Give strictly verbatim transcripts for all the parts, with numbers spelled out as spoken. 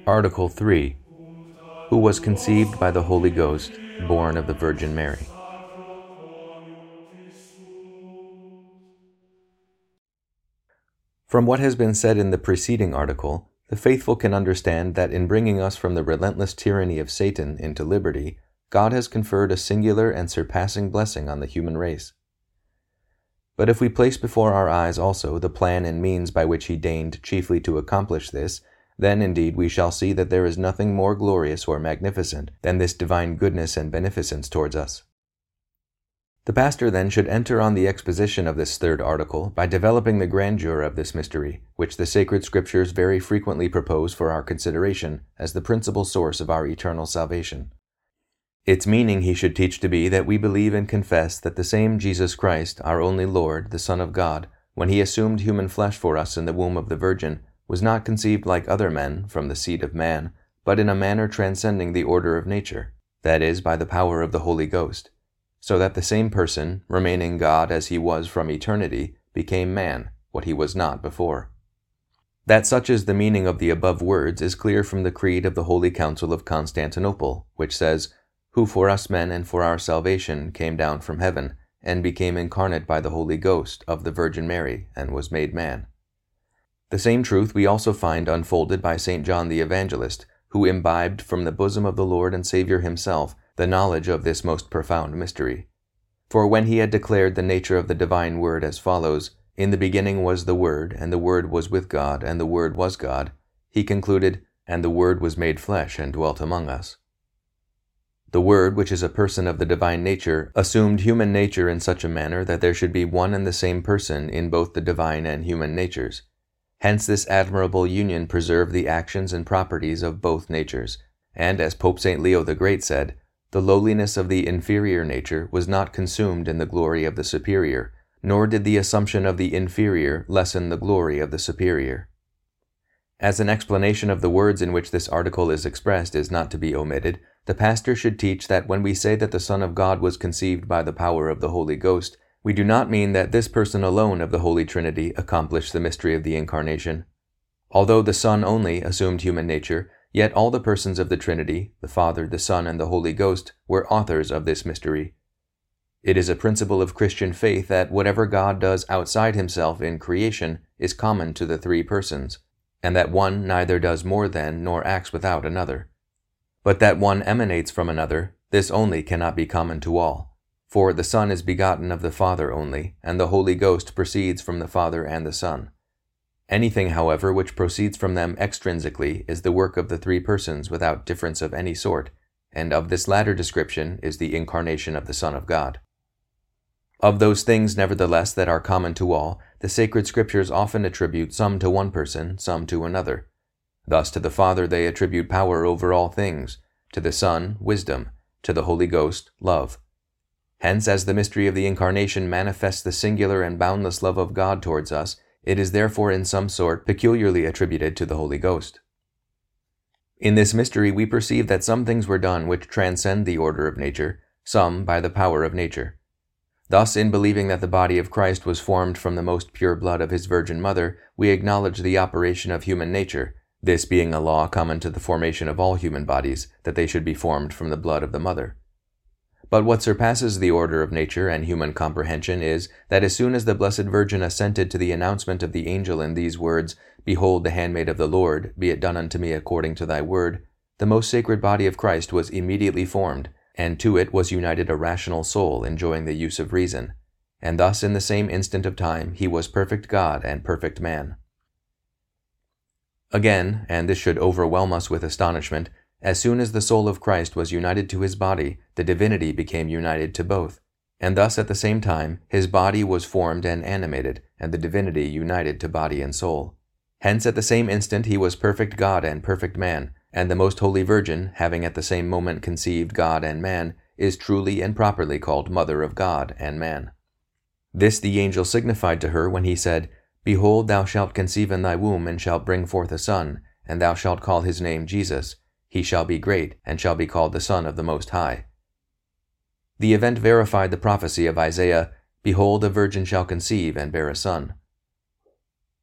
Article three. Who was conceived by the Holy Ghost, born of the Virgin Mary. From what has been said in the preceding article, the faithful can understand that in bringing us from the relentless tyranny of Satan into liberty, God has conferred a singular and surpassing blessing on the human race. But if we place before our eyes also the plan and means by which He deigned chiefly to accomplish this, then indeed we shall see that there is nothing more glorious or magnificent than this divine goodness and beneficence towards us. The pastor then should enter on the exposition of this third article by developing the grandeur of this mystery, which the sacred Scriptures very frequently propose for our consideration as the principal source of our eternal salvation. Its meaning he should teach to be that we believe and confess that the same Jesus Christ, our only Lord, the Son of God, when He assumed human flesh for us in the womb of the Virgin, was not conceived like other men from the seed of man, but in a manner transcending the order of nature, that is, by the power of the Holy Ghost, so that the same person, remaining God as He was from eternity, became man, what He was not before. That such is the meaning of the above words is clear from the Creed of the Holy Council of Constantinople, which says, "Who for us men and for our salvation came down from heaven, and became incarnate by the Holy Ghost of the Virgin Mary, and was made man." The same truth we also find unfolded by Saint John the Evangelist, who imbibed from the bosom of the Lord and Savior Himself the knowledge of this most profound mystery. For when he had declared the nature of the divine Word as follows, "In the beginning was the Word, and the Word was with God, and the Word was God," he concluded, "And the Word was made flesh and dwelt among us." The Word, which is a person of the divine nature, assumed human nature in such a manner that there should be one and the same person in both the divine and human natures. Hence this admirable union preserved the actions and properties of both natures, and as Pope Saint Leo the Great said, "The lowliness of the inferior nature was not consumed in the glory of the superior, nor did the assumption of the inferior lessen the glory of the superior." As an explanation of the words in which this article is expressed is not to be omitted, the pastor should teach that when we say that the Son of God was conceived by the power of the Holy Ghost, we do not mean that this person alone of the Holy Trinity accomplished the mystery of the Incarnation. Although the Son only assumed human nature, yet all the persons of the Trinity, the Father, the Son, and the Holy Ghost, were authors of this mystery. It is a principle of Christian faith that whatever God does outside Himself in creation is common to the three persons, and that one neither does more than nor acts without another. But that one emanates from another, this only cannot be common to all. For the Son is begotten of the Father only, and the Holy Ghost proceeds from the Father and the Son. Anything, however, which proceeds from them extrinsically is the work of the three persons without difference of any sort, and of this latter description is the incarnation of the Son of God. Of those things, nevertheless, that are common to all, the sacred Scriptures often attribute some to one person, some to another. Thus to the Father they attribute power over all things, to the Son, wisdom, to the Holy Ghost, love. Hence, as the mystery of the Incarnation manifests the singular and boundless love of God towards us, it is therefore in some sort peculiarly attributed to the Holy Ghost. In this mystery we perceive that some things were done which transcend the order of nature, some by the power of nature. Thus, in believing that the body of Christ was formed from the most pure blood of His Virgin Mother, we acknowledge the operation of human nature, this being a law common to the formation of all human bodies, that they should be formed from the blood of the Mother. But what surpasses the order of nature and human comprehension is, that as soon as the Blessed Virgin assented to the announcement of the angel in these words, "Behold the handmaid of the Lord, be it done unto me according to thy word," the most sacred body of Christ was immediately formed, and to it was united a rational soul enjoying the use of reason, and thus in the same instant of time He was perfect God and perfect man. Again, and this should overwhelm us with astonishment, as soon as the soul of Christ was united to His body, the divinity became united to both, and thus at the same time His body was formed and animated, and the divinity united to body and soul. Hence at the same instant He was perfect God and perfect man, and the Most Holy Virgin, having at the same moment conceived God and man, is truly and properly called Mother of God and man. This the angel signified to her when he said, "Behold, thou shalt conceive in thy womb, and shalt bring forth a son, and thou shalt call his name Jesus. He shall be great, and shall be called the Son of the Most High." The event verified the prophecy of Isaiah, "Behold, a virgin shall conceive and bear a son."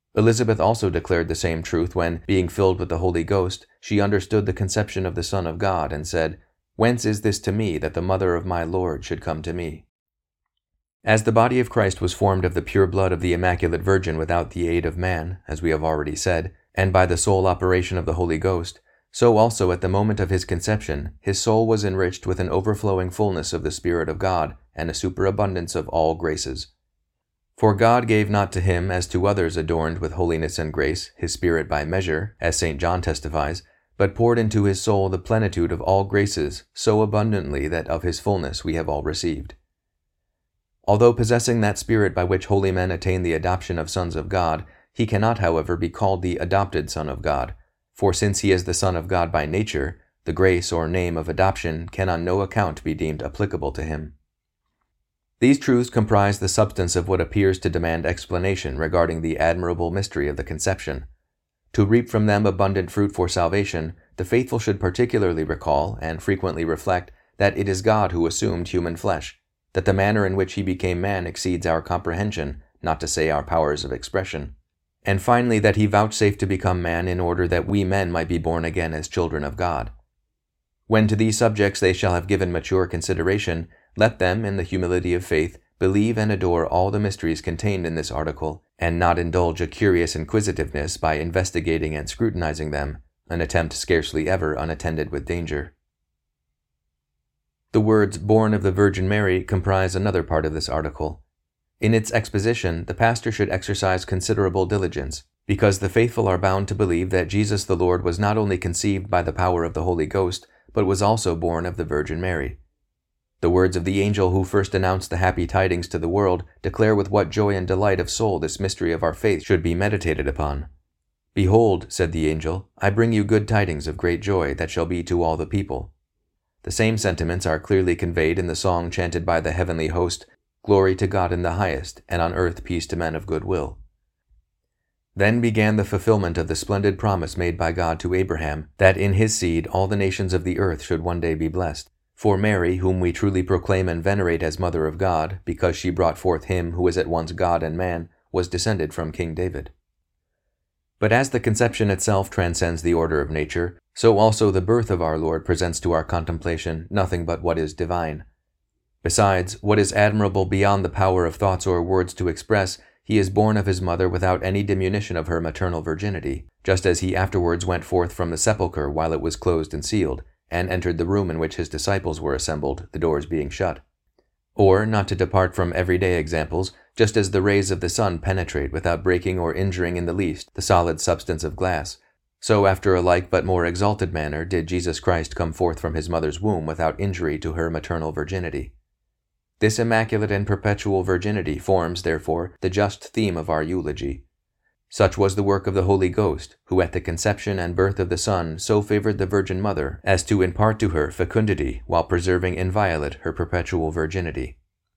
Elizabeth also declared the same truth when, being filled with the Holy Ghost, she understood the conception of the Son of God and said, "Whence is this to me that the mother of my Lord should come to me?" As the body of Christ was formed of the pure blood of the Immaculate Virgin without the aid of man, as we have already said, and by the sole operation of the Holy Ghost, so also at the moment of his conception, his soul was enriched with an overflowing fullness of the Spirit of God and a superabundance of all graces. For God gave not to him as to others adorned with holiness and grace his Spirit by measure, as Saint John testifies, but poured into his soul the plenitude of all graces so abundantly that of his fullness we have all received. Although possessing that Spirit by which holy men attain the adoption of sons of God, he cannot, however, be called the adopted Son of God, for since he is the Son of God by nature, the grace or name of adoption can on no account be deemed applicable to him. These truths comprise the substance of what appears to demand explanation regarding the admirable mystery of the conception. To reap from them abundant fruit for salvation, the faithful should particularly recall and frequently reflect that it is God who assumed human flesh, that the manner in which he became man exceeds our comprehension, not to say our powers of expression, and finally that he vouchsafed to become man in order that we men might be born again as children of God. When to these subjects they shall have given mature consideration, let them, in the humility of faith, believe and adore all the mysteries contained in this article, and not indulge a curious inquisitiveness by investigating and scrutinizing them, an attempt scarcely ever unattended with danger. The words "born of the Virgin Mary" comprise another part of this article. In its exposition, the pastor should exercise considerable diligence, because the faithful are bound to believe that Jesus the Lord was not only conceived by the power of the Holy Ghost, but was also born of the Virgin Mary. The words of the angel who first announced the happy tidings to the world declare with what joy and delight of soul this mystery of our faith should be meditated upon. "Behold," said the angel, "I bring you good tidings of great joy that shall be to all the people." The same sentiments are clearly conveyed in the song chanted by the heavenly host, "Glory to God in the highest, and on earth peace to men of good will." Then began the fulfillment of the splendid promise made by God to Abraham, that in his seed all the nations of the earth should one day be blessed. For Mary, whom we truly proclaim and venerate as Mother of God, because she brought forth him who is at once God and man, was descended from King David. But as the conception itself transcends the order of nature, so also the birth of our Lord presents to our contemplation nothing but what is divine. Besides, what is admirable beyond the power of thoughts or words to express, he is born of his mother without any diminution of her maternal virginity, just as he afterwards went forth from the sepulchre while it was closed and sealed, and entered the room in which his disciples were assembled, the doors being shut. Or, not to depart from everyday examples, just as the rays of the sun penetrate without breaking or injuring in the least the solid substance of glass, so after a like but more exalted manner did Jesus Christ come forth from his mother's womb without injury to her maternal virginity. This immaculate and perpetual virginity forms, therefore, the just theme of our eulogy. Such was the work of the Holy Ghost, who at the conception and birth of the Son so favored the Virgin Mother as to impart to her fecundity while preserving inviolate her perpetual virginity.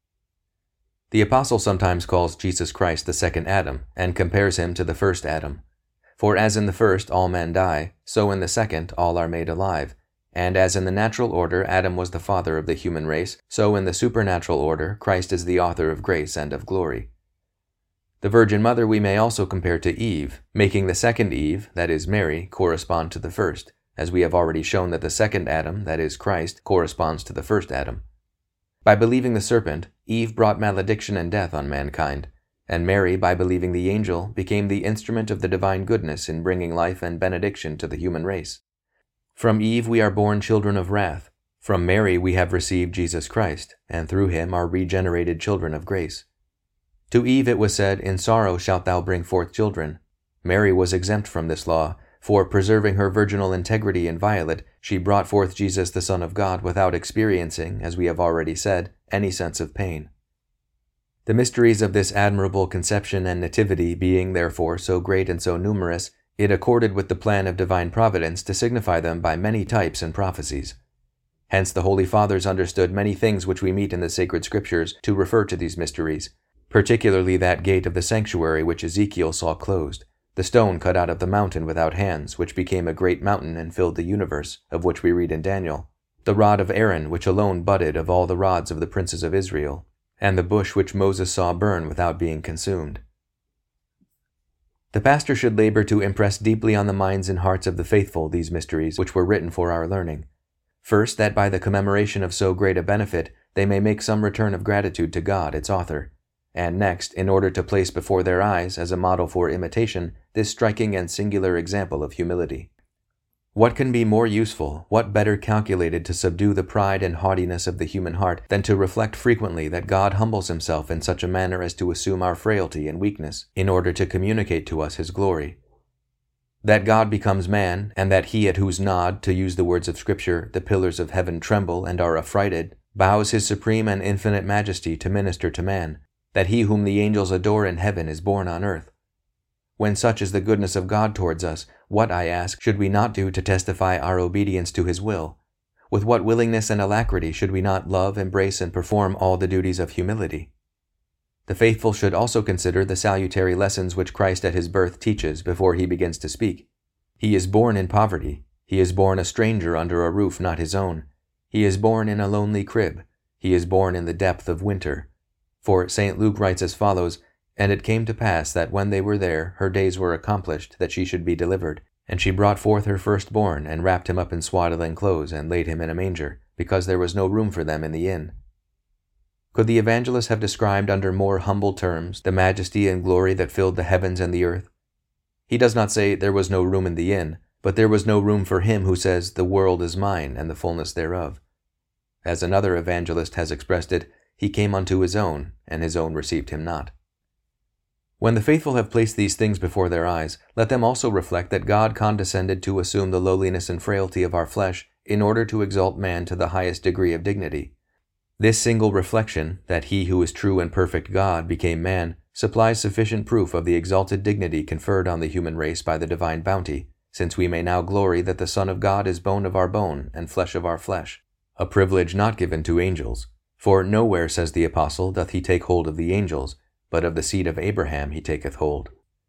The Apostle sometimes calls Jesus Christ the second Adam, and compares him to the first Adam. For as in the first all men die, so in the second all are made alive, and as in the natural order Adam was the father of the human race, so in the supernatural order Christ is the author of grace and of glory. The Virgin Mother we may also compare to Eve, making the second Eve, that is Mary, correspond to the first, as we have already shown that the second Adam, that is Christ, corresponds to the first Adam. By believing the serpent, Eve brought malediction and death on mankind, and Mary, by believing the angel, became the instrument of the divine goodness in bringing life and benediction to the human race. From Eve we are born children of wrath, from Mary we have received Jesus Christ, and through him are regenerated children of grace. To Eve it was said, "In sorrow shalt thou bring forth children." Mary was exempt from this law, for, preserving her virginal integrity inviolate, she brought forth Jesus the Son of God without experiencing, as we have already said, any sense of pain. The mysteries of this admirable conception and nativity being, therefore, so great and so numerous, it accorded with the plan of divine providence to signify them by many types and prophecies. Hence the Holy Fathers understood many things which we meet in the sacred Scriptures to refer to these mysteries, particularly that gate of the sanctuary which Ezekiel saw closed, the stone cut out of the mountain without hands, which became a great mountain and filled the universe, of which we read in Daniel, the rod of Aaron which alone budded of all the rods of the princes of Israel, and the bush which Moses saw burn without being consumed. The pastor should labor to impress deeply on the minds and hearts of the faithful these mysteries which were written for our learning. First, that by the commemoration of so great a benefit, they may make some return of gratitude to God, its author. And next, in order to place before their eyes, as a model for imitation, this striking and singular example of humility. What can be more useful, what better calculated to subdue the pride and haughtiness of the human heart, than to reflect frequently that God humbles himself in such a manner as to assume our frailty and weakness, in order to communicate to us his glory? That God becomes man, and that he at whose nod, to use the words of Scripture, the pillars of heaven tremble and are affrighted, bows his supreme and infinite majesty to minister to man, that he whom the angels adore in heaven is born on earth. When such is the goodness of God towards us, what, I ask, should we not do to testify our obedience to his will? With what willingness and alacrity should we not love, embrace, and perform all the duties of humility? The faithful should also consider the salutary lessons which Christ at his birth teaches before he begins to speak. He is born in poverty. He is born a stranger under a roof not his own. He is born in a lonely crib. He is born in the depth of winter. For Saint Luke writes as follows, "And it came to pass that when they were there, her days were accomplished, that she should be delivered. And she brought forth her firstborn, and wrapped him up in swaddling clothes, and laid him in a manger, because there was no room for them in the inn." Could the evangelist have described under more humble terms the majesty and glory that filled the heavens and the earth? He does not say there was no room in the inn, but there was no room for him who says, "The world is mine, and the fullness thereof." As another evangelist has expressed it, he came unto his own, and his own received him not. When the faithful have placed these things before their eyes, let them also reflect that God condescended to assume the lowliness and frailty of our flesh in order to exalt man to the highest degree of dignity. This single reflection, that he who is true and perfect God became man, supplies sufficient proof of the exalted dignity conferred on the human race by the divine bounty, since we may now glory that the Son of God is bone of our bone and flesh of our flesh, a privilege not given to angels. For nowhere, says the apostle, doth he take hold of the angels, but of the seed of Abraham he taketh hold.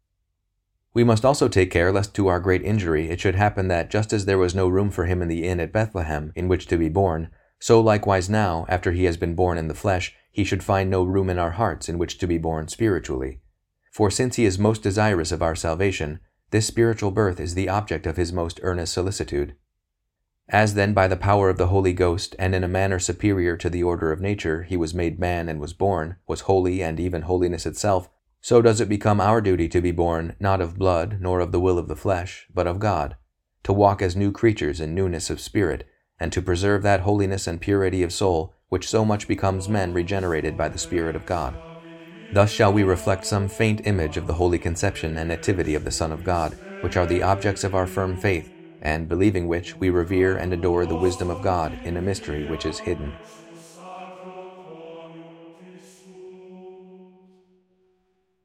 We must also take care lest to our great injury it should happen that just as there was no room for him in the inn at Bethlehem in which to be born, so likewise now, after he has been born in the flesh, he should find no room in our hearts in which to be born spiritually. For since he is most desirous of our salvation, this spiritual birth is the object of his most earnest solicitude. As then by the power of the Holy Ghost, and in a manner superior to the order of nature, he was made man and was born, was holy and even holiness itself, so does it become our duty to be born, not of blood, nor of the will of the flesh, but of God, to walk as new creatures in newness of spirit, and to preserve that holiness and purity of soul which so much becomes men regenerated by the Spirit of God. Thus shall we reflect some faint image of the holy conception and nativity of the Son of God, which are the objects of our firm faith, and believing which we revere and adore the wisdom of God in a mystery which is hidden.